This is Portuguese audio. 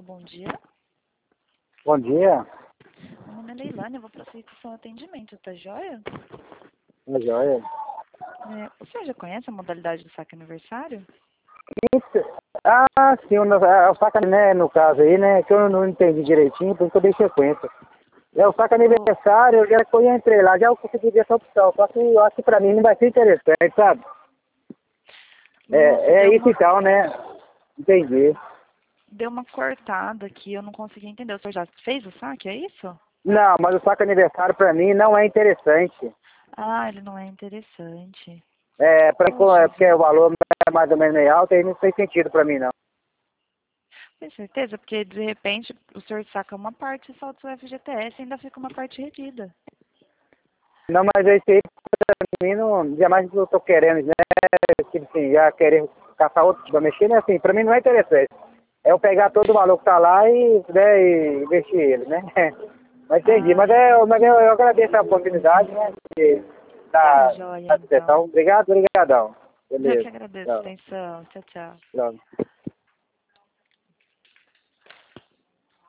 Alô, bom dia. Bom dia. Meu nome é Leilane, eu vou prosseguir com o seu atendimento, tá joia? Tá joia. O senhor já conhece a modalidade do saque aniversário? Isso. Ah, sim, o saca, né, no caso aí, né, que eu não entendi direitinho, por isso que eu dei sequência. É o saca aniversário, eu já eu entrei lá, já eu consegui ver essa opção, só que eu acho que pra mim não vai ser interessante, sabe? Nossa, É isso então, né? Entendi. deu uma cortada aqui, eu não consegui entender. O senhor já fez o saque, é isso? Não, mas o saca aniversário pra mim não é interessante. Ah, ele não é interessante. É, Poxa porque o vida. valor é mais ou menos meio alto, aí não fez sentido pra mim, não. Tem certeza? Porque de repente o senhor saca uma parte só do seu FGTS e ainda fica uma parte retida. Não, mas esse aí pra mim não, jamais eu tô querendo, né? Tipo assim, já querer caçar outro pra mexer, né? Assim, pra mim não é interessante. É eu pegar todo o valor que tá lá e investir ele, né? Mas entendi, Ah, eu agradeço a oportunidade, né? tá Da joia da então. sessão. Obrigadão. Eu que Beleza. agradeço a Tchau. atenção. Tchau, tchau. Tchau.